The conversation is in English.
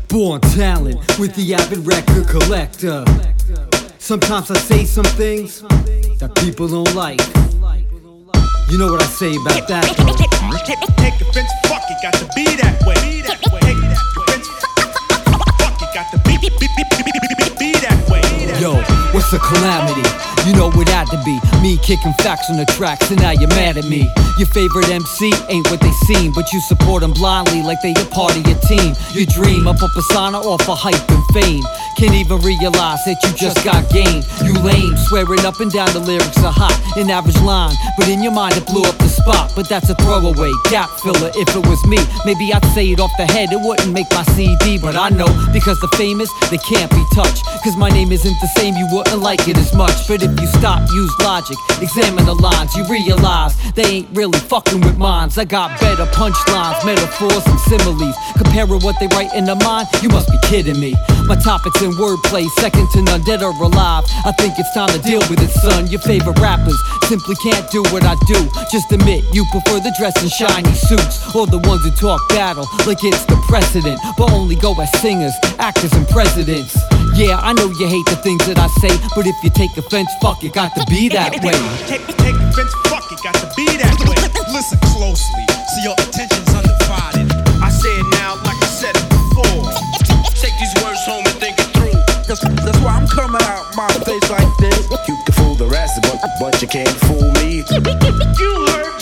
Born talent with the avid record collector. Sometimes I say some things that people don't like. You know what I say about that? Take offense, fuck it, got to be that way. Take offense, fuck it, got to be that way. Yo, what's a calamity? You know it had to be me kicking facts on the tracks, and now you're mad at me. Your favorite MC ain't what they seem, but you support them blindly like they a part of your team. You dream up a persona off of hype and fame. Can't even realize that you just got game. You lame, swearing up and down the lyrics are hot. An average line, but in your mind it blew up the spot. But that's a throwaway, gap filler. If it was me, maybe I'd say it off the head. It wouldn't make my CD, but I know because the famous, they can't be touched. Cause my name isn't the same, you wouldn't like it as much. But if you stop, use logic, examine the lines, you realize they ain't really fucking with minds. I got better punchlines, metaphors and similes. Comparing what they write in their mind, you must be kidding me. My topics in wordplay, second to none, dead or alive. I think it's time to deal with it, son. Your favorite rappers simply can't do what I do. Just admit you prefer the dress in shiny suits, or the ones who talk battle like it's the precedent, but only go as singers, actors and presidents. Yeah, I know you hate the things that I say, but if you take offense, fuck it, got to be that way. Take offense, fuck it, got to be that way. Listen closely, so your attention's undivided. I say it now like I said it before. Take these words home and think it through. That's why I'm coming out my face like this. You can fool the rest, but you can't fool me. You heard